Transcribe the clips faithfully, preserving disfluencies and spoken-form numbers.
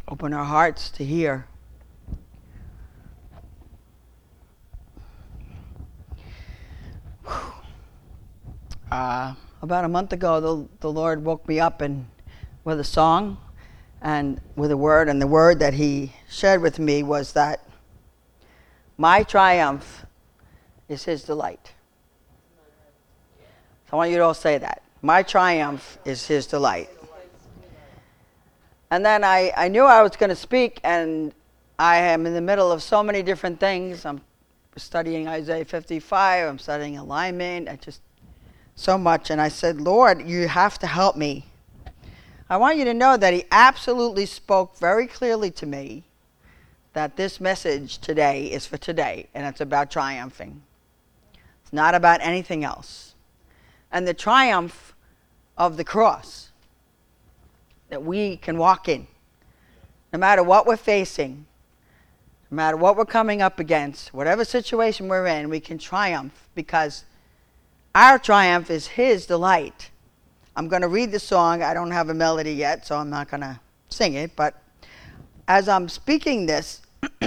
Open our hearts to hear. Uh, about a month ago, the, the Lord woke me up and with a song and with a word, and the word that he shared with me was that my triumph is his delight. So I want you to all say that. My triumph is his delight. And then I, I knew I was going to speak, and I am in the middle of so many different things. I'm studying Isaiah fifty-five. I'm studying alignment. I just, so much. And I said, Lord, you have to help me. I want you to know that he absolutely spoke very clearly to me that this message today is for today, and it's about triumphing. It's not about anything else. And the triumph of the cross that we can walk in, no matter what we're facing, no matter what we're coming up against, whatever situation we're in, we can triumph because our triumph is his delight. I'm going to read the song. I don't have a melody yet, so I'm not going to sing it. But as I'm speaking this,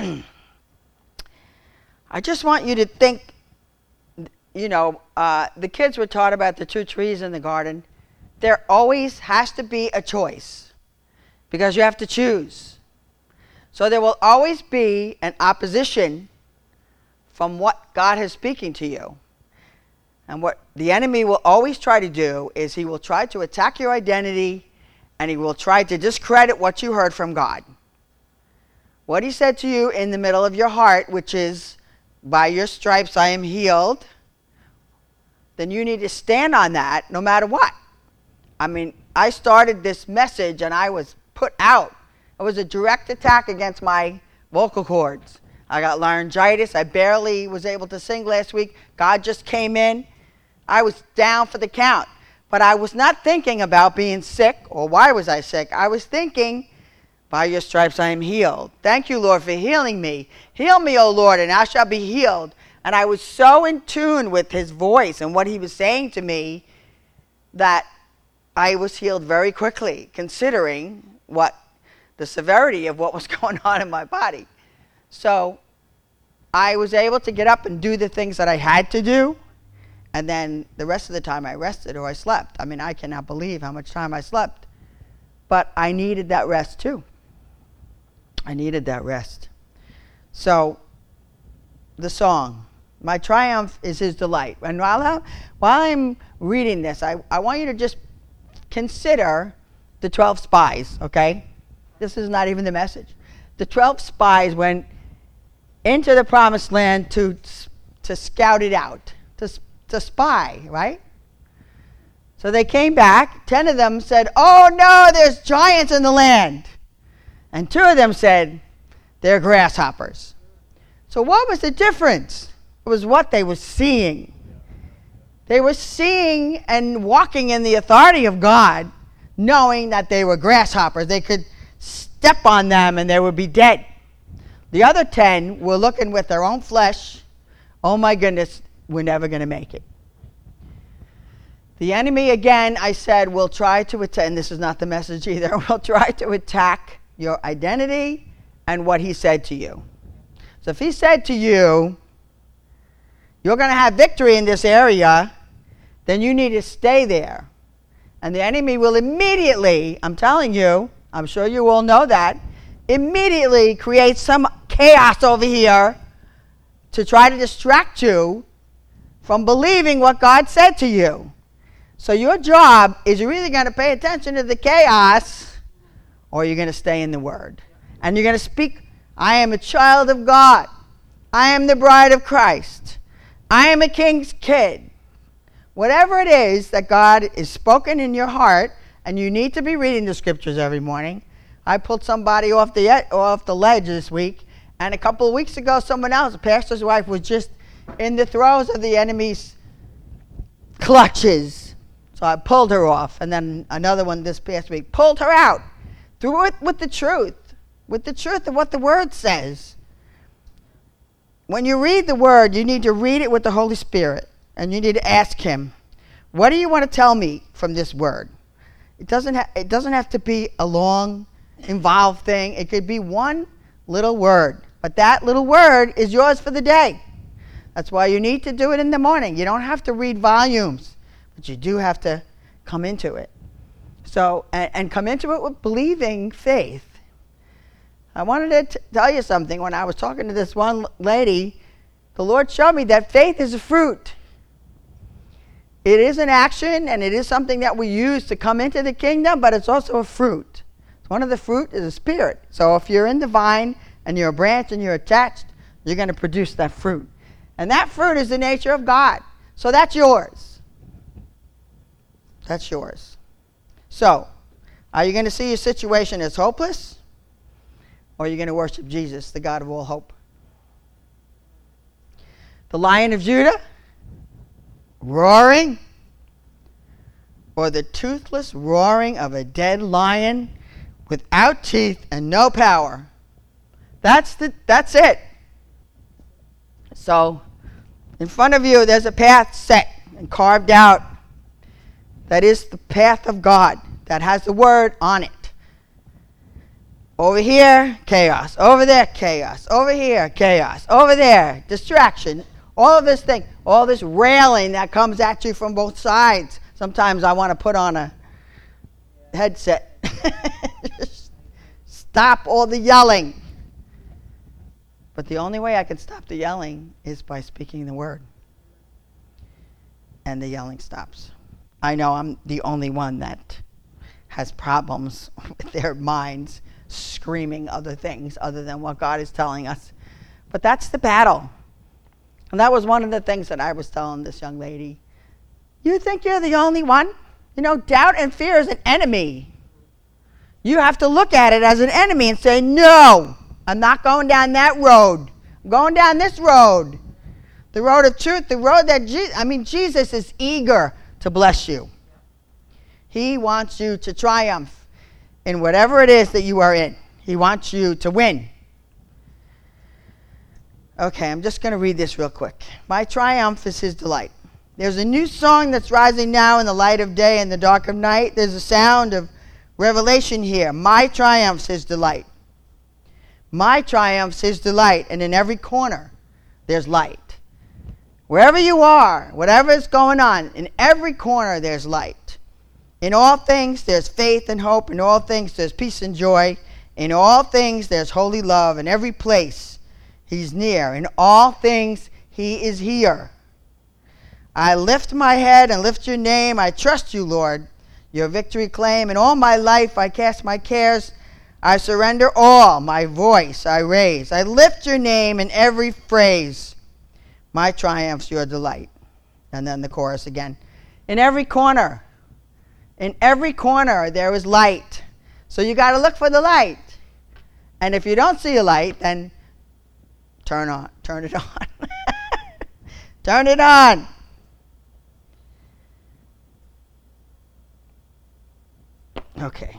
I just want you to think, you know, uh, the kids were taught about the two trees in the garden. There always has to be a choice because you have to choose. So there will always be an opposition from what God is speaking to you. And what the enemy will always try to do is he will try to attack your identity, and he will try to discredit what you heard from God. What he said to you in the middle of your heart, which is, by your stripes I am healed, then you need to stand on that no matter what. I mean, I started this message and I was put out. It was a direct attack against my vocal cords. I got laryngitis. I barely was able to sing last week. God just came in. I was down for the count. But I was not thinking about being sick or why was I sick. I was thinking, by your stripes I am healed. Thank you, Lord, for healing me. Heal me, O Lord, and I shall be healed. And I was so in tune with his voice and what he was saying to me that I was healed very quickly, considering what the severity of what was going on in my body. So I was able to get up and do the things that I had to do, and then the rest of the time I rested or I slept. I mean, I cannot believe how much time I slept. But I needed that rest too. I needed that rest. So the song, my triumph is his delight. And while, I, while I'm reading this, I, I want you to just consider the twelve spies, okay? This is not even the message. The twelve spies went into the promised land to, to scout it out, to, to spy, right? So they came back. Ten of them said, oh no, there's giants in the land. And two of them said, they're grasshoppers. So what was the difference? It was what they were seeing. They were seeing and walking in the authority of God, knowing that they were grasshoppers. They could step on them and they would be dead. The other ten were looking with their own flesh. Oh my goodness, we're never going to make it. The enemy, again, I said, will try to attack, and this is not the message either, will try to attack your identity and what he said to you. So if he said to you, you're going to have victory in this area, then you need to stay there. And the enemy will immediately, I'm telling you, I'm sure you all know that, immediately create some chaos over here to try to distract you from believing what God said to you. So your job is you're either going to pay attention to the chaos or you're going to stay in the Word. And you're going to speak, I am a child of God. I am the bride of Christ. I am a king's kid. Whatever it is that God is spoken in your heart, and you need to be reading the scriptures every morning. I pulled somebody off the off the ledge this week, and a couple of weeks ago, someone else, a pastor's wife, was just in the throes of the enemy's clutches. So I pulled her off, and then another one this past week pulled her out, through it with the truth, with the truth of what the Word says. When you read the Word, you need to read it with the Holy Spirit, and you need to ask Him, what do you want to tell me from this Word? It doesn't, ha- it doesn't have to be a long involved thing. It could be one little word. But that little word is yours for the day. That's why you need to do it in the morning. You don't have to read volumes, but you do have to come into it. So, and, and come into it with believing faith. I wanted to t- tell you something. When I was talking to this one lady, the Lord showed me that faith is a fruit. It is an action, and it is something that we use to come into the kingdom, but it's also a fruit. One of the fruit is a spirit. So if you're in the vine and you're a branch and you're attached, you're going to produce that fruit. And that fruit is the nature of God. So that's yours. That's yours. So, are you going to see your situation as hopeless? Or are you going to worship Jesus, the God of all hope? The Lion of Judah? Roaring? Or the toothless roaring of a dead lion without teeth and no power? That's the that's it. So, in front of you, there's a path set and carved out. That is the path of God that has the word on it. Over here, chaos. Over there, chaos. Over here, chaos. Over there, distraction. All of this thing, all this railing that comes at you from both sides. Sometimes I want to put on a headset. Just stop all the yelling. But the only way I can stop the yelling is by speaking the word. And the yelling stops. I know I'm the only one that has problems with their minds screaming other things other than what God is telling us. But that's the battle. And that was one of the things that I was telling this young lady. You think you're the only one? You know, doubt and fear is an enemy. You have to look at it as an enemy and say, no, I'm not going down that road. I'm going down this road. The road of truth, the road that Jesus, I mean, Jesus is eager to bless you. He wants you to triumph in whatever it is that you are in. He wants you to win. Okay, I'm just going to read this real quick. My triumph is his delight. There's a new song that's rising now in the light of day and the dark of night. There's a sound of revelation here. My triumph's his delight. My triumph's his delight. And in every corner, there's light. Wherever you are, whatever is going on, in every corner there's light. In all things there's faith and hope. In all things there's peace and joy. In all things there's holy love. In every place he's near. In all things he is here. I lift my head and lift your name. I trust you, Lord, your victory claim. In all my life I cast my cares. I surrender all. My voice I raise. I lift your name in every phrase. My triumph's your delight. And then the chorus again. In every corner, in every corner there is light. So you got to look for the light. And if you don't see a light, then turn on, turn it on. Turn it on. Okay.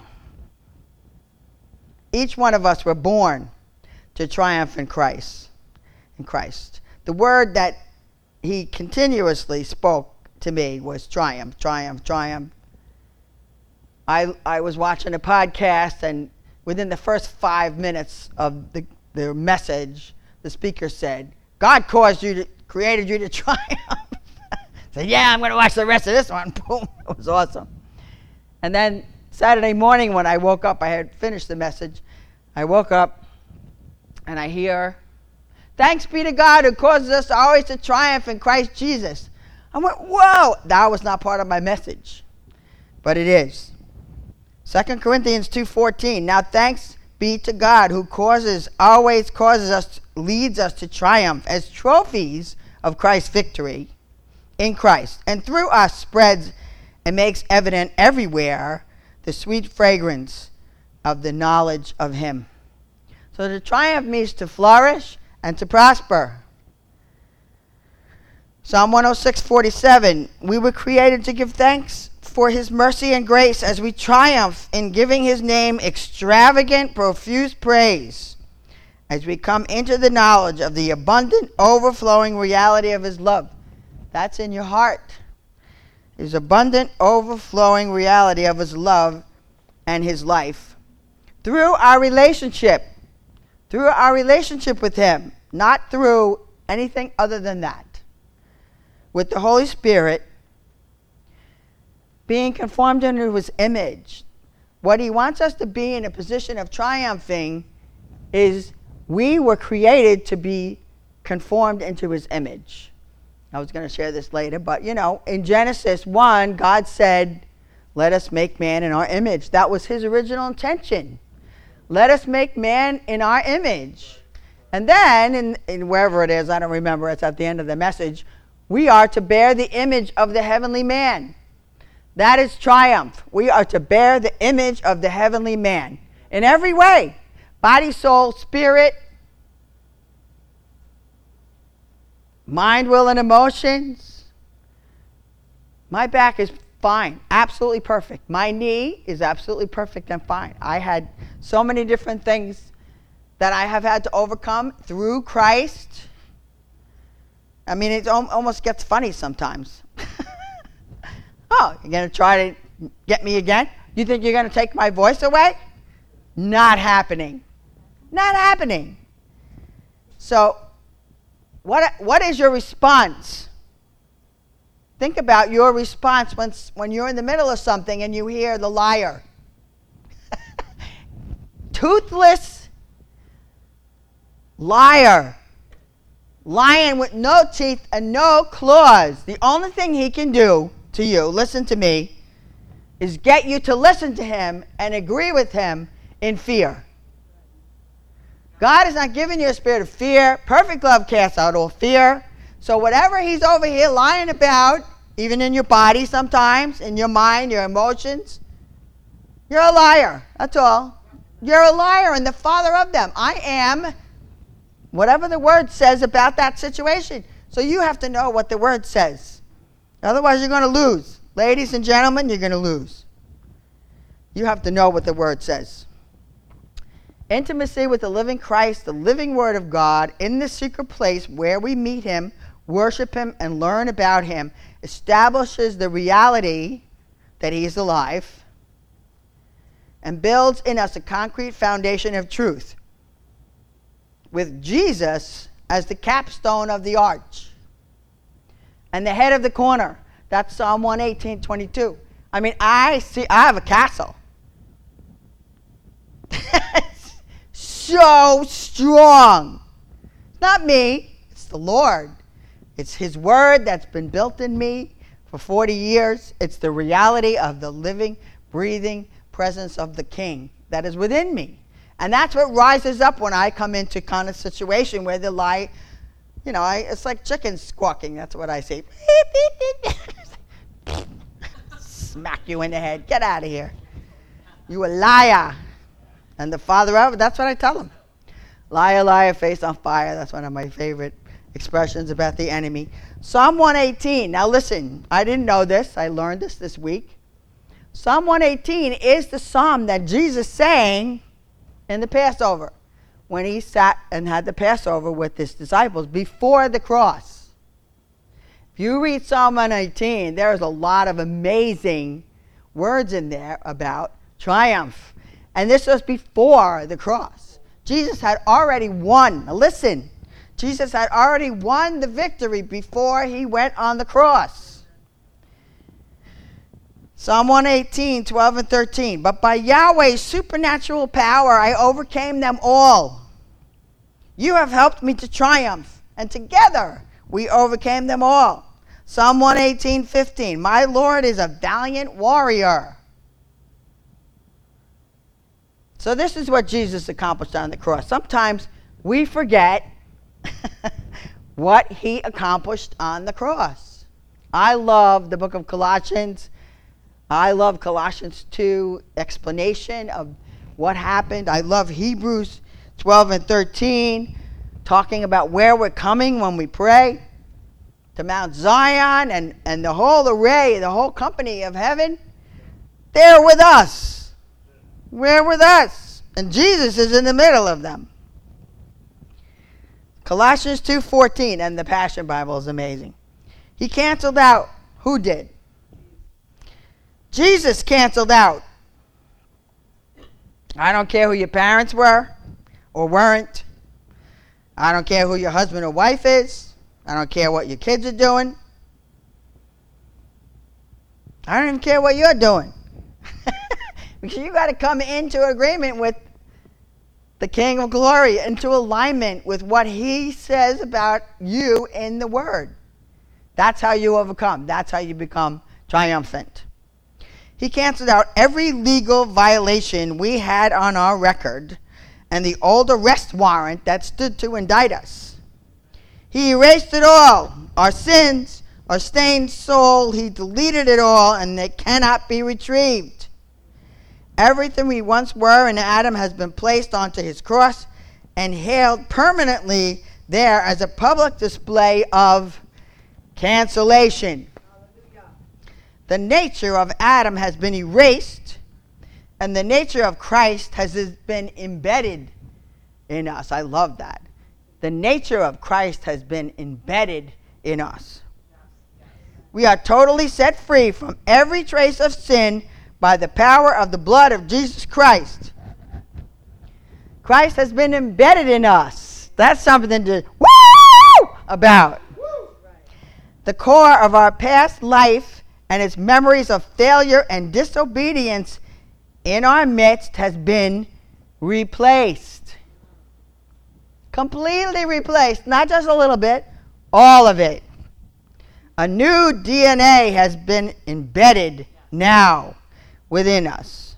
Each one of us were born to triumph in Christ. In Christ. The word that he continuously spoke to me was triumph, triumph, triumph. I I was watching a podcast, and within the first five minutes of the, the message, the speaker said, God caused you to, created you to triumph. I said, yeah, I'm going to watch the rest of this one. Boom. It was awesome. And then Saturday morning when I woke up, I had finished the message. I woke up, and I hear, thanks be to God who causes us always to triumph in Christ Jesus. I went, whoa! That was not part of my message, but it is. Second Corinthians two fourteen. Now thanks be to God who causes, always causes us, leads us to triumph as trophies of Christ's victory in Christ, and through us spreads and makes evident everywhere the sweet fragrance of the knowledge of him. So to triumph means to flourish and to prosper. Psalm one oh six forty-seven. We were created to give thanks for his mercy and grace as we triumph in giving his name extravagant, profuse praise as we come into the knowledge of the abundant, overflowing reality of his love. That's in your heart. His abundant, overflowing reality of his love and his life through our relationship, through our relationship with him, not through anything other than that. With the Holy Spirit, being conformed into his image. What he wants us to be in a position of triumphing is we were created to be conformed into his image. I was going to share this later, but you know, in Genesis one, God said, let us make man in our image. That was his original intention. Let us make man in our image. And then, in, in wherever it is, I don't remember, it's at the end of the message, we are to bear the image of the heavenly man. That is triumph. We are to bear the image of the heavenly man in every way. Body, soul, spirit, mind, will, and emotions. My back is fine, absolutely perfect. My knee is absolutely perfect and fine. I had so many different things that I have had to overcome through Christ. I mean, it almost gets funny sometimes. Oh, you're going to try to get me again? You think you're going to take my voice away? Not happening. Not happening. So, what what is your response? Think about your response when, when you're in the middle of something and you hear the liar. Toothless liar. Lion with no teeth and no claws. The only thing he can do to you, listen to me, is get you to listen to him and agree with him in fear. God has not given you a spirit of fear. Perfect love casts out all fear. So whatever he's over here lying about, even in your body sometimes, in your mind, your emotions, you're a liar. That's all. You're a liar and the father of them. I am whatever the word says about that situation. So you have to know what the word says. Otherwise, you're going to lose. Ladies and gentlemen, you're going to lose. You have to know what the word says. Intimacy with the living Christ, the living word of God, in the secret place where we meet him, worship him, and learn about him, establishes the reality that he is alive and builds in us a concrete foundation of truth with Jesus as the capstone of the arch and the head of the corner. That's Psalm one eighteen, twenty-two. I mean, I see, I have a castle. So strong. It's not me, it's the Lord. It's his word that's been built in me for forty years. It's the reality of the living, breathing presence of the King that is within me. And that's what rises up when I come into kind of situation where the lie, you know, I, it's like chickens squawking. That's what I say. Smack you in the head. Get out of here. You a liar. And the father of it, that's what I tell him. Liar, liar, face on fire. That's one of my favorite expressions about the enemy. Psalm one eighteen. Now listen, I didn't know this. I learned this this week. Psalm one eighteen is the psalm that Jesus sang in the Passover when he sat and had the Passover with his disciples before the cross. If you read Psalm one eighteen, there's a lot of amazing words in there about triumph. And this was before the cross. Jesus had already won. Now listen, Jesus had already won the victory before he went on the cross. Psalm one eighteen, twelve and thirteen. But by Yahweh's supernatural power I overcame them all. You have helped me to triumph, and together we overcame them all. Psalm one eighteen, fifteen. My Lord is a valiant warrior. So this is what Jesus accomplished on the cross. Sometimes we forget what he accomplished on the cross. I love the book of Colossians. I love Colossians two explanation of what happened. I love Hebrews twelve and thirteen, talking about where we're coming when we pray to Mount Zion, and, and the whole array, the whole company of heaven. They're with us. We're with us. And Jesus is in the middle of them. Colossians two fourteen, and the Passion Bible is amazing. He canceled out. Who did? Jesus canceled out I don't care who your parents were or weren't. I don't care who your husband or wife is. I don't care what your kids are doing. I don't even care what you're doing. Because you got to come into agreement with the King of Glory, into alignment with what he says about you in the Word. That's how you overcome. That's how you become triumphant. He canceled out every legal violation we had on our record and the old arrest warrant that stood to indict us. He erased it all. Our sins, our stained soul, he deleted it all, and it cannot be retrieved. Everything we once were in Adam has been placed onto his cross and held permanently there as a public display of cancellation. Hallelujah. The nature of Adam has been erased, and the nature of Christ has been embedded in us. I love that. The nature of Christ has been embedded in us. We are totally set free from every trace of sin by the power of the blood of Jesus Christ. Christ has been embedded in us. That's something to woo about. The core of our past life and its memories of failure and disobedience in our midst has been replaced. Completely replaced. Not just a little bit, all of it. A new D N A has been embedded now within us.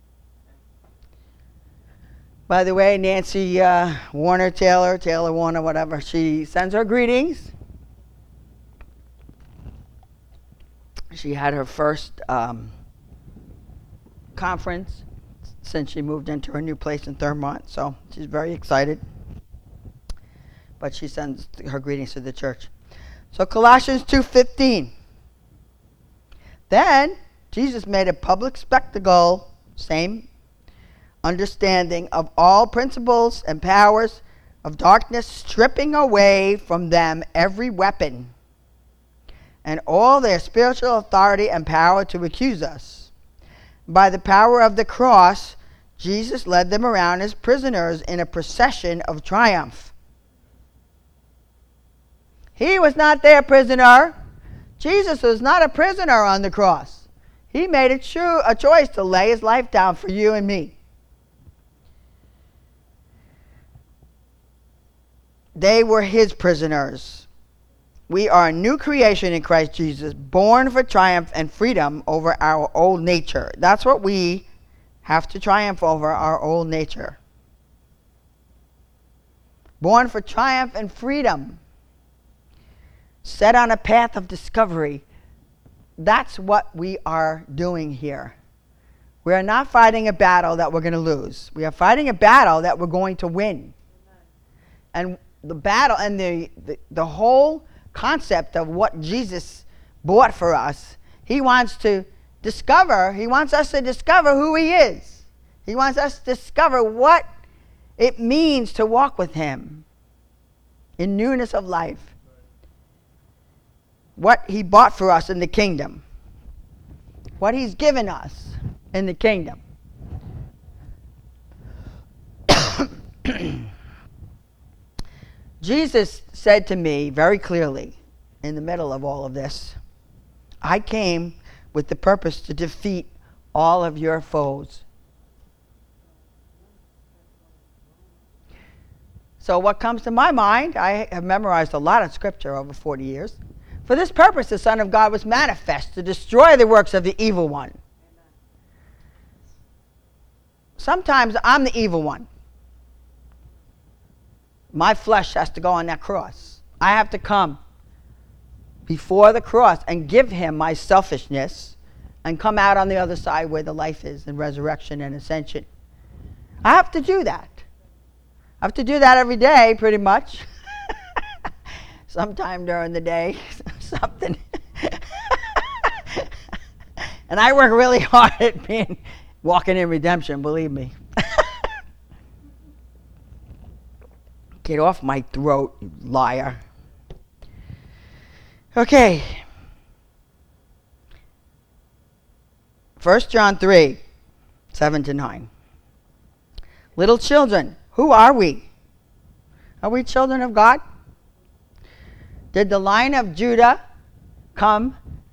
By the way, Nancy uh, Warner Taylor, Taylor Warner, whatever, she sends her greetings. She had her first um, conference since she moved into her new place in Thurmont, so she's very excited. But she sends her greetings to the church. So Colossians two fifteen. Then Jesus made a public spectacle, same understanding, of all principles and powers of darkness, stripping away from them every weapon and all their spiritual authority and power to accuse us. By the power of the cross, Jesus led them around as prisoners in a procession of triumph. He was not their prisoner. Jesus was not a prisoner on the cross. He made a, cho- a choice to lay his life down for you and me. They were his prisoners. We are a new creation in Christ Jesus, born for triumph and freedom over our old nature. That's what we have to triumph over, our old nature. Born for triumph and freedom. Set on a path of discovery. That's what we are doing here. We are not fighting a battle that we're going to lose. We are fighting a battle that we're going to win. And the battle and the, the, the whole concept of what Jesus bought for us, he wants to discover, he wants us to discover who he is. He wants us to discover what it means to walk with him in newness of life. What he bought for us in the kingdom. What he's given us in the kingdom. Jesus said to me very clearly in the middle of all of this, I came with the purpose to defeat all of your foes. So what comes to my mind, I have memorized a lot of scripture over forty years. For this purpose, the Son of God was manifest to destroy the works of the evil one. Amen. Sometimes I'm the evil one. My flesh has to go on that cross. I have to come before the cross and give him my selfishness and come out on the other side where the life is and resurrection and ascension. I have to do that. I have to do that every day, pretty much. Sometime during the day, something. And I work really hard at being walking in redemption, believe me. Get off my throat, you liar. Okay. First John three, seven to nine. Little children, who are we? Are we children of God? Did the Lion of Judah come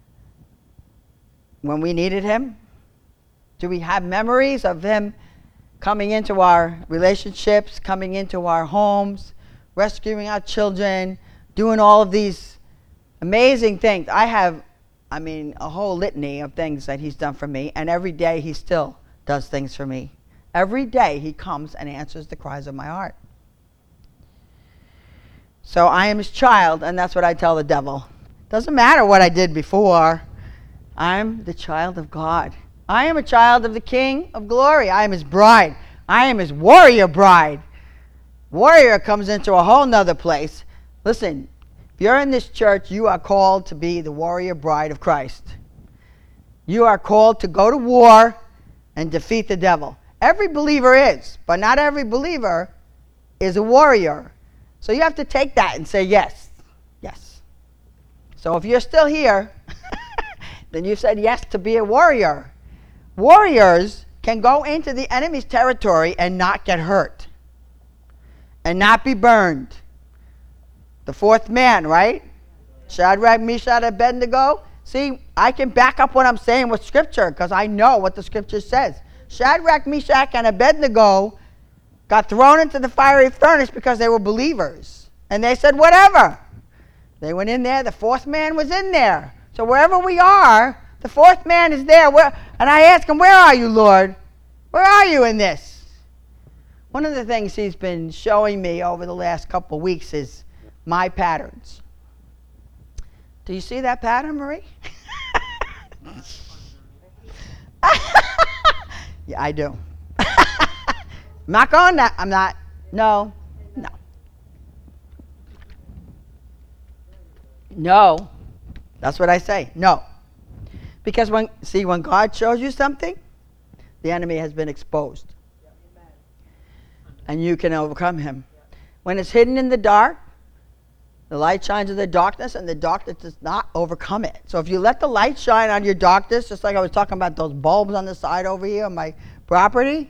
when we needed him? Do we have memories of him coming into our relationships, coming into our homes, rescuing our children, doing all of these amazing things? I have, I mean, a whole litany of things that he's done for me, and every day he still does things for me. Every day he comes and answers the cries of my heart. So I am his child, and that's what I tell the devil. Doesn't matter what I did before. I'm the child of God. I am a child of the King of glory. I am his bride. I am his warrior bride. Warrior comes into a whole nother place. Listen, if you're in this church, you are called to be the warrior bride of Christ. You are called to go to war and defeat the devil. Every believer is, but not every believer is a warrior. So you have to take that and say yes. Yes. So if you're still here, then you said yes to be a warrior. Warriors can go into the enemy's territory and not get hurt. And not be burned. The fourth man, right? Shadrach, Meshach, and Abednego. See, I can back up what I'm saying with Scripture because I know what the Scripture says. Shadrach, Meshach, and Abednego got thrown into the fiery furnace because they were believers. And they said, whatever. They went in there. The fourth man was in there. So wherever we are, the fourth man is there. Where, and I ask him, where are you, Lord? Where are you in this? One of the things he's been showing me over the last couple of weeks is my patterns. Do you see that pattern, Marie? Yeah, I do. I'm not going that. I'm not. No. No. No. That's what I say. No. Because when, see, when God shows you something, the enemy has been exposed. And you can overcome him. When it's hidden in the dark, the light shines in the darkness, and the darkness does not overcome it. So if you let the light shine on your darkness, just like I was talking about those bulbs on the side over here on my property,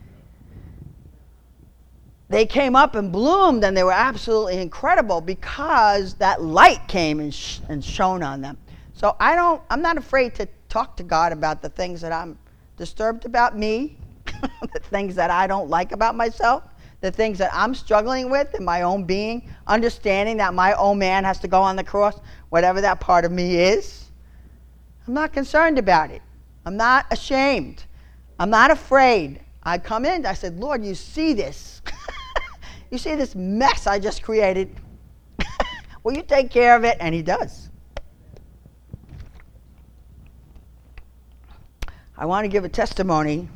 they came up and bloomed, and they were absolutely incredible because that light came and, sh- and shone on them. So I don't, I'm not afraid to talk to God about the things that I'm disturbed about me, the things that I don't like about myself, the things that I'm struggling with in my own being, understanding that my old man has to go on the cross, whatever that part of me is. I'm not concerned about it. I'm not ashamed. I'm not afraid. I come in, I said, Lord, you see this. You see this mess I just created. Will you take care of it? And he does. I want to give a testimony.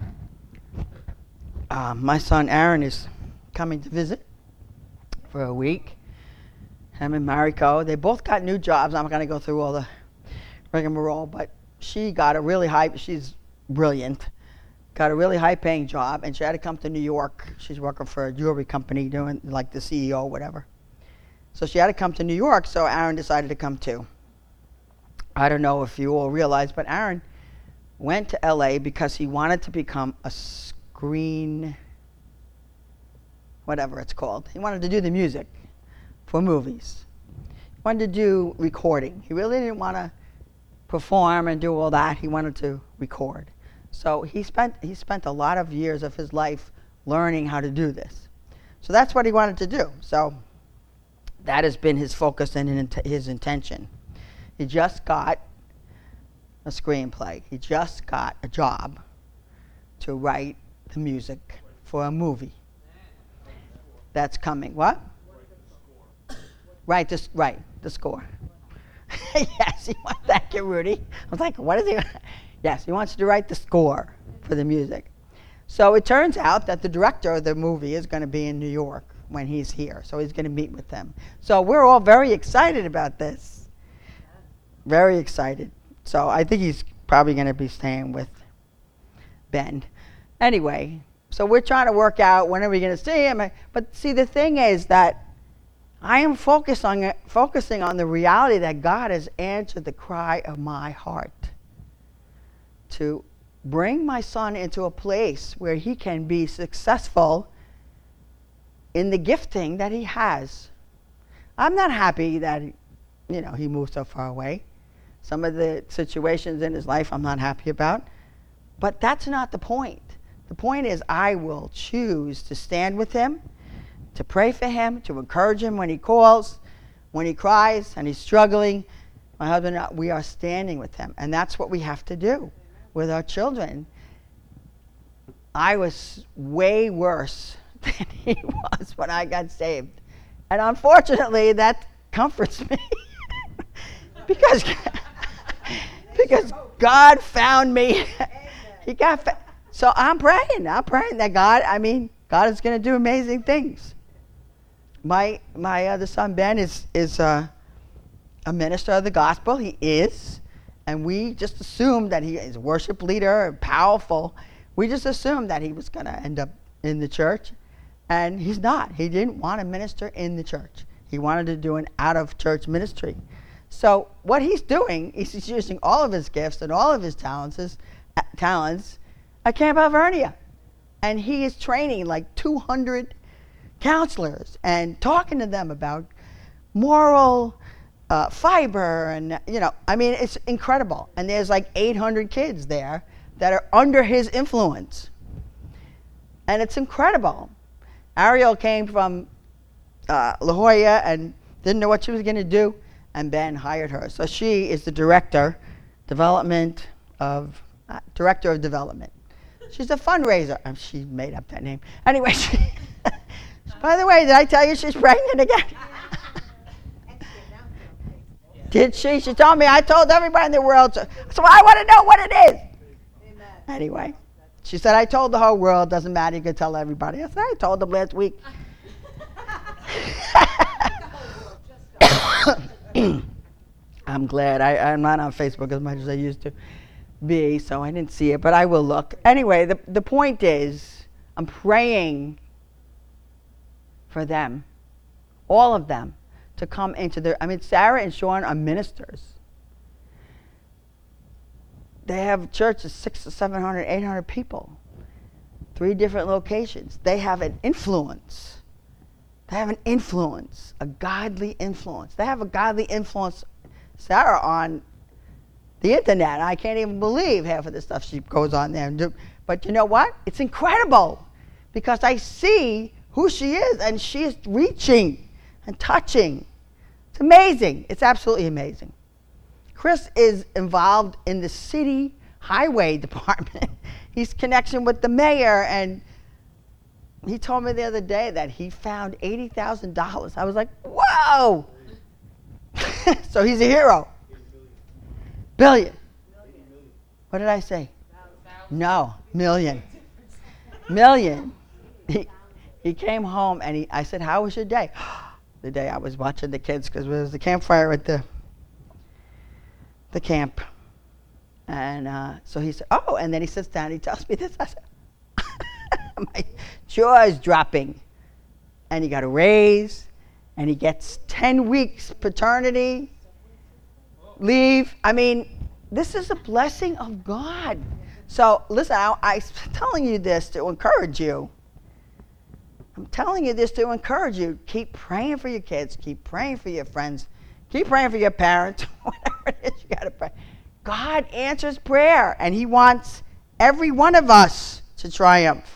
Uh, my son Aaron is coming to visit for a week. Him and Mariko, they both got new jobs. I'm not going to go through all the rigmarole, but she got a really high, she's brilliant, got a really high paying job, and she had to come to New York. She's working for a jewelry company doing like the C E O, whatever. So she had to come to New York, so Aaron decided to come too. I don't know if you all realize, but Aaron went to L A because he wanted to become a screen, whatever it's called. He wanted to do the music for movies. He wanted to do recording. He really didn't want to perform and do all that. He wanted to record. So he spent he spent a lot of years of his life learning how to do this. So that's what he wanted to do. So that has been his focus and his intention. He just got a screenplay. He just got a job to write the music for a movie that's coming. What? Right, this, right, the score. Yes, he wants, thank you, Rudy. I was like, what is he? Yes, he wants to write the score for the music. So it turns out that the director of the movie is going to be in New York when he's here. So he's going to meet with them. So we're all very excited about this. Very excited. So I think he's probably going to be staying with Ben. Anyway, so we're trying to work out when are we going to see him. But see, the thing is that I am focused on, focusing on the reality that God has answered the cry of my heart to bring my son into a place where he can be successful in the gifting that he has. I'm not happy that, you know, he moved so far away. Some of the situations in his life I'm not happy about. But that's not the point. The point is I will choose to stand with him, to pray for him, to encourage him when he calls, when he cries and he's struggling. My husband and I, we are standing with him. And that's what we have to do with our children. I was way worse than he was when I got saved. And unfortunately, that comforts me. because, because God found me. He got fa- so I'm praying. I'm praying that God, I mean, God is going to do amazing things. My my other son, Ben, is, is uh, a minister of the gospel. He is. And we just assumed that he is a worship leader, powerful. We just assumed that he was going to end up in the church. And he's not. He didn't want to minister in the church. He wanted to do an out-of-church ministry. So what he's doing is he's using all of his gifts and all of his talents, his, uh, talents at Camp Alvernia. And he is training like two hundred counselors and talking to them about moral uh, fiber. And, you know, I mean, it's incredible. And there's like eight hundred kids there that are under his influence. And it's incredible. Ariel came from uh, La Jolla and didn't know what she was going to do, and Ben hired her. So she is the director, development of, uh, director of development. She's a fundraiser. Um, she made up that name. Anyway, she by the way, did I tell you she's pregnant again? Did she? She told me. I told everybody in the world. So, so I want to know what it is. Amen. Anyway. She said, I told the whole world, doesn't matter, you can tell everybody. I said, I told them last week. I'm glad. I, I'm not on Facebook as much as I used to be, so I didn't see it, but I will look. Anyway, the, the point is, I'm praying for them, all of them, to come into their, I mean, Sarah and Sean are ministers. They have churches, six to seven hundred, eight hundred people, three different locations. They have an influence. They have an influence, a godly influence. They have a godly influence, Sarah, on the internet. I can't even believe half of the stuff she goes on there and do. But you know what? It's incredible because I see who she is, and she is reaching and touching. It's amazing. It's absolutely amazing. Chris is involved in the city highway department. He's connection with the mayor, and he told me the other day that he found eighty thousand dollars. I was like, whoa! So he's a hero. Billion. What did I say? No, million. Million. He, he came home, and he, I said, how was your day? The day I was watching the kids, because there was the campfire at the the camp. And uh, so he said, oh, and then he sits down, he tells me this. I said, my jaw is dropping. And he got a raise, and he gets ten weeks paternity leave. I mean, this is a blessing of God. So listen, I, I'm telling you this to encourage you. I'm telling you this to encourage you. Keep praying for your kids. Keep praying for your friends. Keep praying for your parents. Whatever it is, you got to pray. God answers prayer, and he wants every one of us to triumph.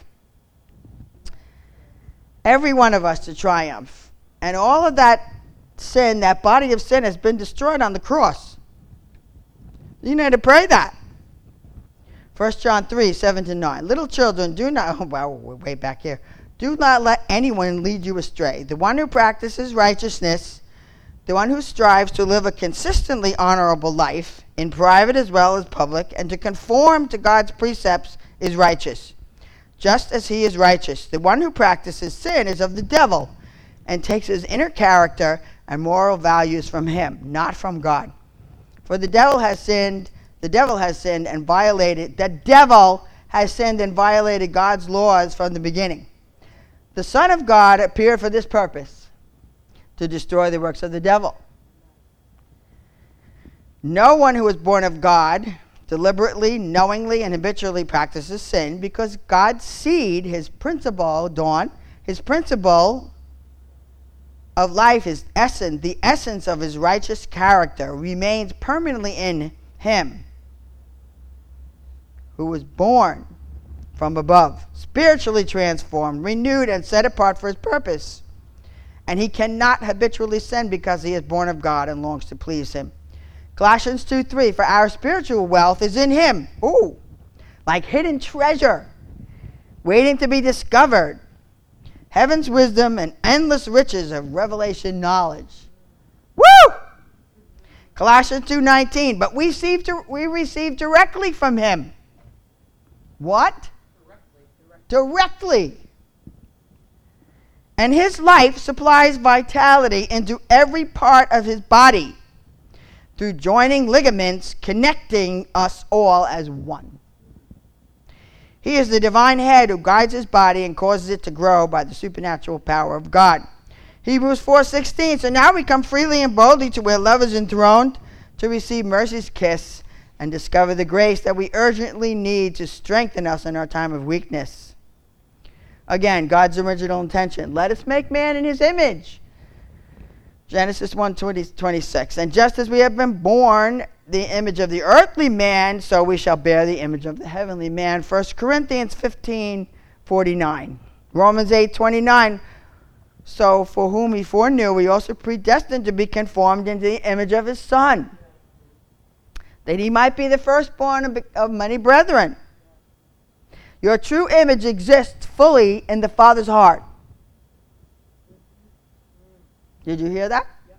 Every one of us to triumph. And all of that sin, that body of sin, has been destroyed on the cross. You need to pray that. First John three, seven to nine. Little children, do not, oh, well, we're way back here. Do not let anyone lead you astray. The one who practices righteousness, the one who strives to live a consistently honorable life, in private as well as public, and to conform to God's precepts is righteous, just as he is righteous. The one who practices sin is of the devil, and takes his inner character and moral values from him, not from God. For the devil has sinned, the devil has sinned and violated, the devil has sinned and violated God's laws from the beginning. The Son of God appeared for this purpose, to destroy the works of the devil. No one who is born of God deliberately, knowingly, and habitually practices sin because God's seed, his principle, Dawn, his principle of life, his essence, the essence of his righteous character remains permanently in him, who was born from above, spiritually transformed, renewed, and set apart for his purpose. And he cannot habitually sin because he is born of God and longs to please him. Colossians two three, for our spiritual wealth is in him. Ooh, like hidden treasure, waiting to be discovered. Heaven's wisdom and endless riches of revelation knowledge. Woo! Colossians two nineteen, but we receive, we receive directly from him. What? Directly. Directly. And his life supplies vitality into every part of his body through joining ligaments connecting us all as one. He is the divine head who guides his body and causes it to grow by the supernatural power of God. Hebrews four sixteen, so now we come freely and boldly to where love is enthroned, to receive mercy's kiss and discover the grace that we urgently need to strengthen us in our time of weakness. Again, God's original intention. Let us make man in his image. Genesis one twenty-six. And just as we have been born the image of the earthly man, so we shall bear the image of the heavenly man. First Corinthians fifteen forty-nine. Romans eight twenty-nine. So for whom he foreknew, he also predestined to be conformed into the image of his Son, that he might be the firstborn of, of many brethren. Your true image exists fully in the Father's heart. Did you hear that? Yep.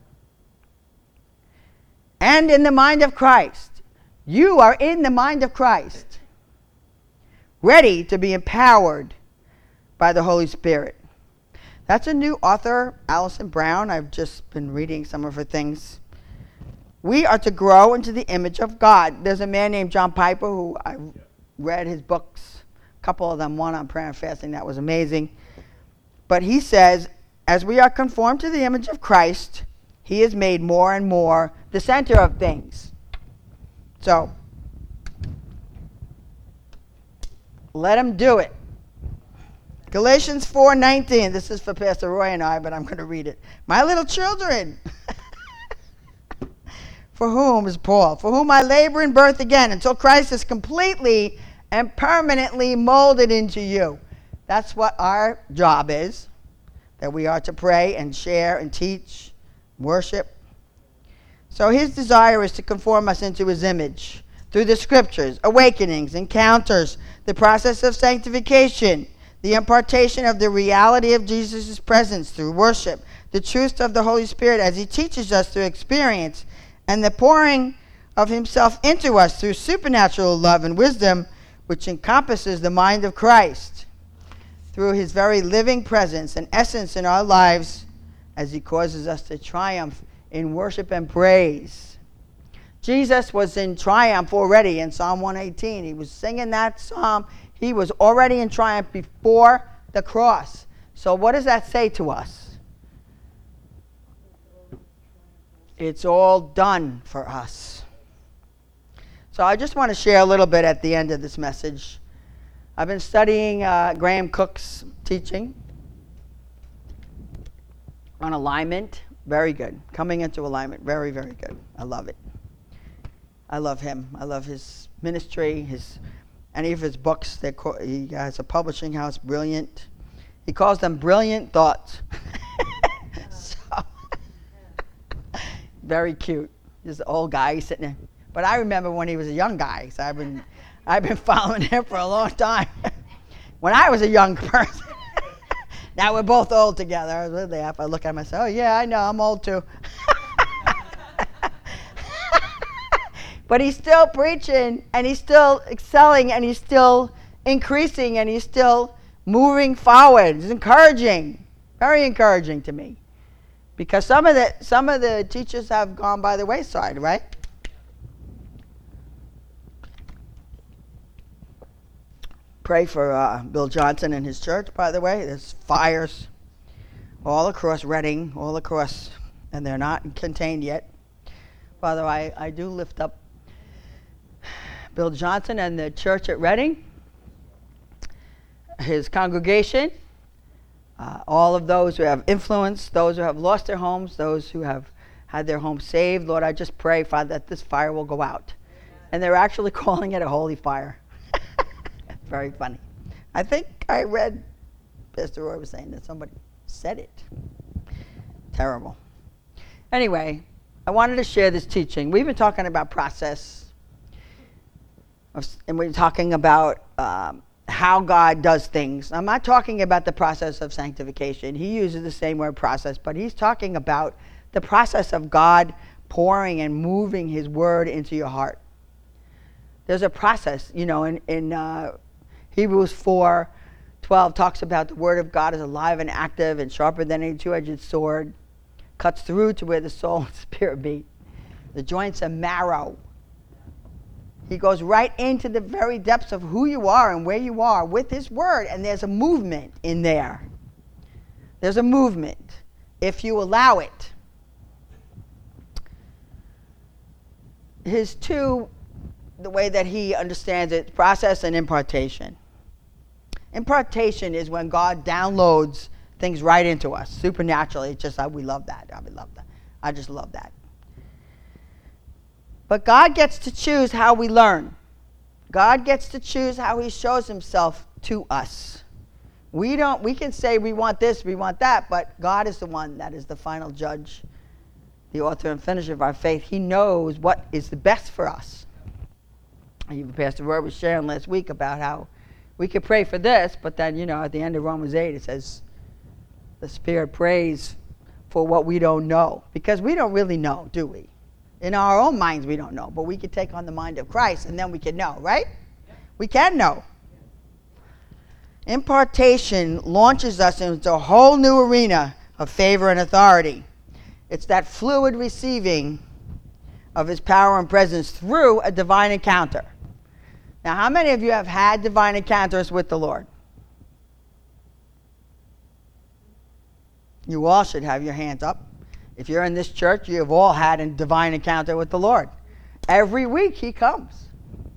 And in the mind of Christ. You are in the mind of Christ, ready to be empowered by the Holy Spirit. That's a new author, Alison Brown. I've just been reading some of her things. We are to grow into the image of God. There's a man named John Piper who I read his books, a couple of them, one on prayer and fasting. That was amazing. But he says, as we are conformed to the image of Christ, he is made more and more the center of things. So, let him do it. Galatians four nineteen. This is for Pastor Roy and I, but I'm going to read it. My little children, for whom is Paul, for whom I labor in birth again until Christ is completely and permanently molded into you. That's what our job is. That we are to pray and share and teach, worship. So his desire is to conform us into his image through the scriptures, awakenings, encounters, the process of sanctification, the impartation of the reality of Jesus' presence through worship, the truth of the Holy Spirit as he teaches us through experience, and the pouring of himself into us through supernatural love and wisdom, which encompasses the mind of Christ, through his very living presence and essence in our lives as he causes us to triumph in worship and praise. Jesus was in triumph already in Psalm one eighteen. He was singing that psalm. He was already in triumph before the cross. So what does that say to us? It's all done for us. So I just want to share a little bit at the end of this message. I've been studying uh, Graham Cook's teaching on alignment. Very good. Coming into alignment. Very, very good. I love it. I love him. I love his ministry, his any of his books. They're co- he has a publishing house, brilliant. He calls them brilliant thoughts. So, very cute. This old guy he's sitting there. But I remember when he was a young guy, so I've been I've been following him for a long time. When I was a young person. Now we're both old together. I was with the app. I look at him and say, oh yeah, I know, I'm old too. But he's still preaching, and he's still excelling, and he's still increasing, and he's still moving forward. It's encouraging, very encouraging to me. Because some of the some of the teachers have gone by the wayside, right? Pray for uh, Bill Johnson and his church, by the way. There's fires all across Reading, all across, and they're not contained yet. Father, I, I do lift up Bill Johnson and the church at Reading, his congregation, uh, all of those who have influence, those who have lost their homes, those who have had their homes saved. Lord, I just pray, Father, that this fire will go out. And they're actually calling it a holy fire. Very funny. I think I read, Pastor Roy was saying that somebody said it. Terrible. Anyway, I wanted to share this teaching. We've been talking about process, and we're talking about um, how God does things. I'm not talking about the process of sanctification. He uses the same word process, but he's talking about the process of God pouring and moving his word into your heart. There's a process, you know, in, in uh, Hebrews four twelve talks about the word of God is alive and active and sharper than any two-edged sword, cuts through to where the soul and spirit beat, the joints and marrow. He goes right into the very depths of who you are and where you are with his word, and there's a movement in there. There's a movement if you allow it. His two, the way that he understands it, process and impartation. Impartation is when God downloads things right into us supernaturally. It's just, uh, we love that. I love that. I just love that. But God gets to choose how we learn. God gets to choose how he shows himself to us. We don't, we can say we want this, we want that, but God is the one that is the final judge, the author and finisher of our faith. He knows what is the best for us. Even Pastor Roy was sharing last week about how we could pray for this, but then, you know, at the end of Romans eight, it says, the Spirit prays for what we don't know. Because we don't really know, do we? In our own minds, we don't know. But we can take on the mind of Christ, and then we can know, right? We can know. Impartation launches us into a whole new arena of favor and authority. It's that fluid receiving of his power and presence through a divine encounter. Now, how many of you have had divine encounters with the Lord? You all should have your hands up. If you're in this church, you have all had a divine encounter with the Lord. Every week he comes.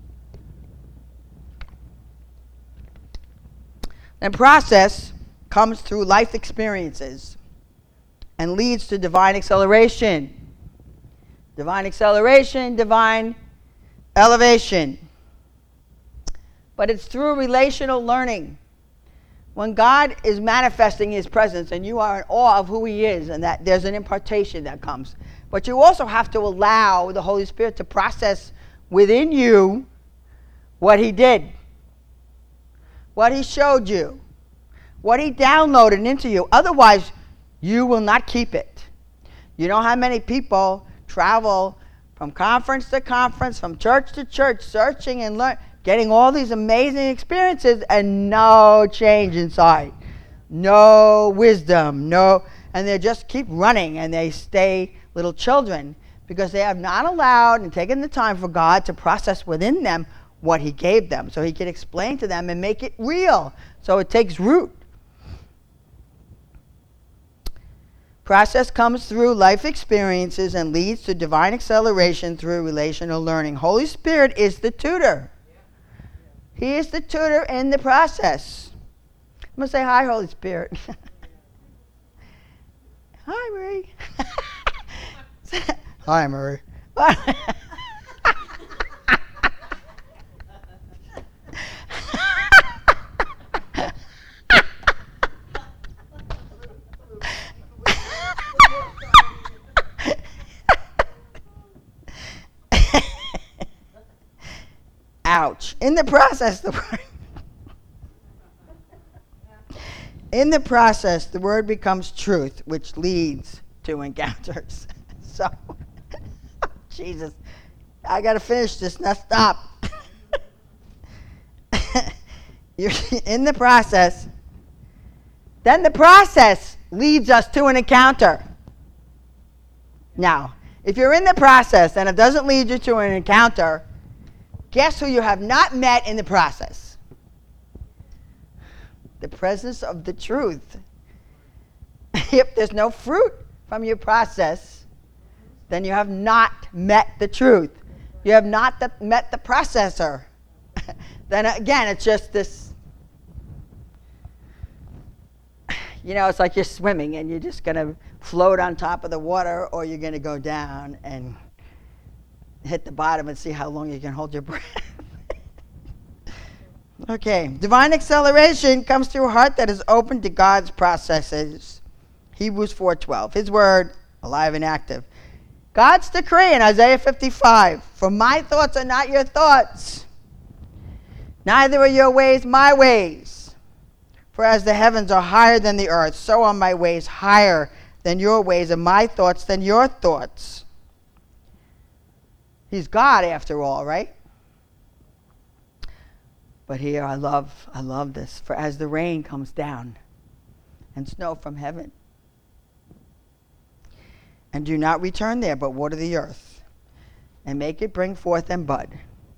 The process comes through life experiences and leads to divine acceleration. Divine acceleration, divine elevation. But it's through relational learning. When God is manifesting his presence and you are in awe of who he is, and that there's an impartation that comes. But you also have to allow the Holy Spirit to process within you what he did, what he showed you, what he downloaded into you. Otherwise, you will not keep it. You know how many people travel from conference to conference, from church to church, searching and learning, getting all these amazing experiences and no change inside, no wisdom, no, and they just keep running and they stay little children because they have not allowed and taken the time for God to process within them what he gave them so he can explain to them and make it real so it takes root. Process comes through life experiences and leads to divine acceleration through relational learning. Holy Spirit is the tutor. He is the tutor in the process. I'm going to say hi, Holy Spirit. Hi, Marie. Hi, Marie. Ouch. In the process, the word in the process, the word becomes truth, which leads to encounters. So, Jesus, I got to finish this. Now stop. You're in the process. Then the process leads us to an encounter. Now, if you're in the process and it doesn't lead you to an encounter, guess who you have not met in the process? The presence of the truth. If there's no fruit from your process, then you have not met the truth. You have not the, met the processor. Then again, it's just this, you know, it's like you're swimming and you're just going to float on top of the water, or you're going to go down and hit the bottom and see how long you can hold your breath. Okay, divine acceleration comes through a heart that is open to God's processes. Hebrews four twelve, his word, alive and active. God's decree in Isaiah fifty-five, for my thoughts are not your thoughts, neither are your ways my ways. For as the heavens are higher than the earth, so are my ways higher than your ways, and my thoughts than your thoughts. He's God after all, right? But here I love, I love this. For as the rain comes down and snow from heaven, and do not return there, but water the earth, and make it bring forth and bud.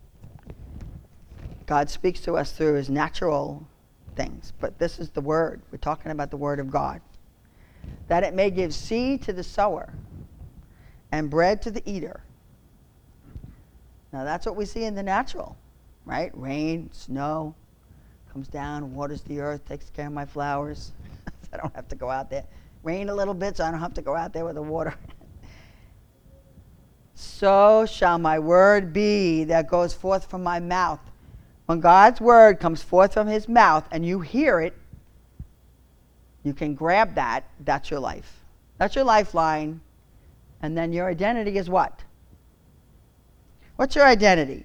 God speaks to us through his natural things, but this is the word. We're talking about the word of God. That it may give seed to the sower and bread to the eater. Now that's what we see in the natural, right? Rain, snow, comes down, waters the earth, takes care of my flowers. I don't have to go out there. Rain a little bit, so I don't have to go out there with the water. So shall my word be that goes forth from my mouth. When God's word comes forth from his mouth and you hear it, you can grab that. That's your life. That's your lifeline. And then your identity is what? What's your identity?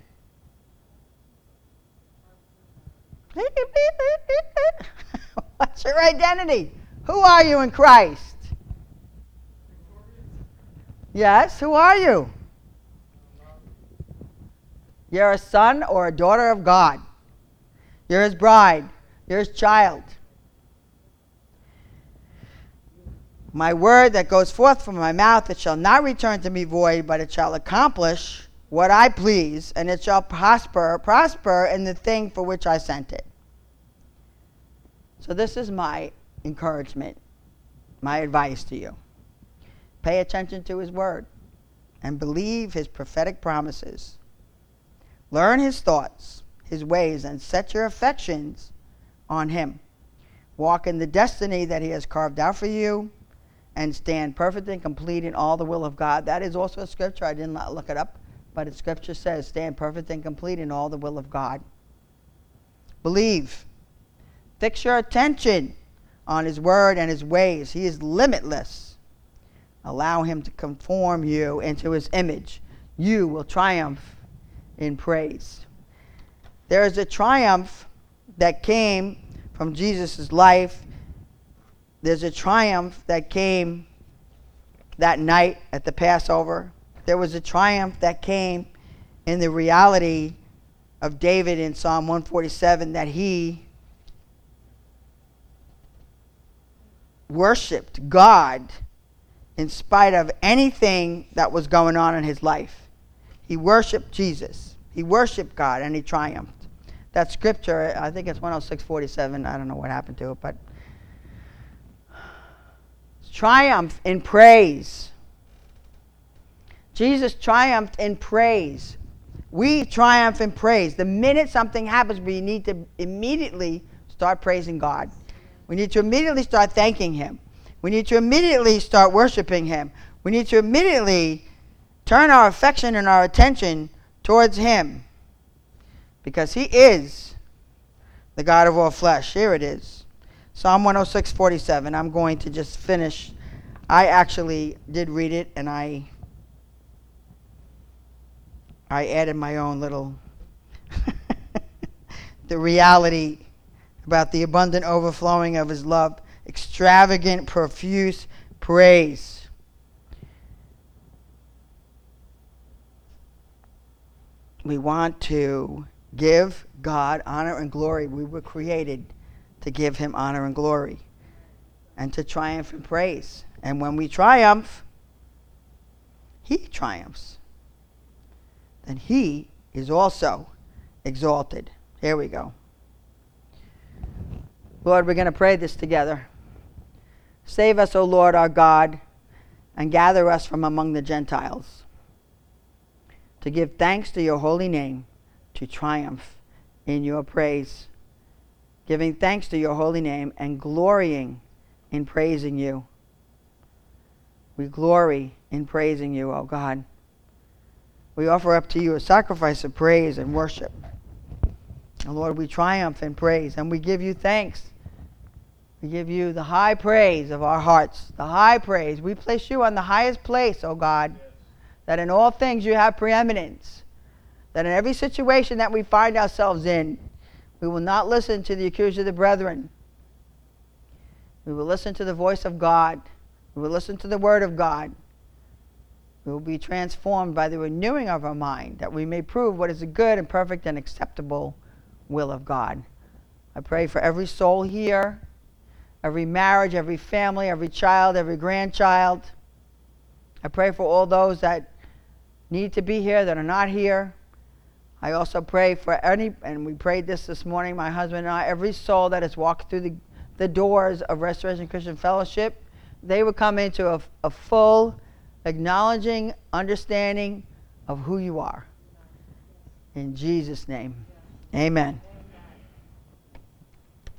What's your identity? Who are you in Christ? Yes, who are you? You're a son or a daughter of God. You're his bride. You're his child. My word that goes forth from my mouth, it shall not return to me void, but it shall accomplish what I please, and it shall prosper, prosper in the thing for which I sent it. So this is my encouragement, my advice to you. Pay attention to his word and believe his prophetic promises. Learn his thoughts, his ways, and set your affections on him. Walk in the destiny that he has carved out for you, and stand perfect and complete in all the will of God. That is also a scripture. I didn't look it up, but the scripture says, stand perfect and complete in all the will of God. Believe. Fix your attention on his word and his ways. He is limitless. Allow him to conform you into his image. You will triumph in praise. There is a triumph that came from Jesus' life. There's a triumph that came that night at the Passover. There was a triumph that came in the reality of David in Psalm one forty-seven, that he worshiped God in spite of anything that was going on in his life. He worshiped Jesus. He worshiped God, and he triumphed. That scripture, I think it's one oh six forty-seven. I don't know what happened to it, but triumph in praise. Jesus triumphed in praise. We triumph in praise. The minute something happens, we need to immediately start praising God. We need to immediately start thanking him. We need to immediately start worshiping him. We need to immediately turn our affection and our attention towards him, because he is the God of all flesh. Here it is. Psalm one oh six forty-seven. I'm going to just finish. I actually did read it, and I I added my own little the reality about the abundant overflowing of his love, extravagant, profuse praise. We want to give God honor and glory. We were created to give him honor and glory and to triumph in praise. And when we triumph, he triumphs. Then he is also exalted. Here we go. Lord, we're going to pray this together. Save us, O Lord our God, and gather us from among the Gentiles, to give thanks to your holy name, to triumph in your praise. Giving thanks to your holy name and glorying in praising you. We glory in praising you, O God. We offer up to you a sacrifice of praise and worship. And Lord, we triumph in praise and we give you thanks. We give you the high praise of our hearts, the high praise. We place you on the highest place, O God, yes. That in all things you have preeminence, that in every situation that we find ourselves in, we will not listen to the accuser of the brethren. We will listen to the voice of God. We will listen to the word of God. We will be transformed by the renewing of our mind, that we may prove what is a good and perfect and acceptable will of God. I pray for every soul here, every marriage, every family, every child, every grandchild. I pray for all those that need to be here that are not here. I also pray for any, and we prayed this this morning, my husband and I, every soul that has walked through the, the doors of Restoration Christian Fellowship, they would come into a, a full, acknowledging, understanding of who you are. In Jesus' name, amen.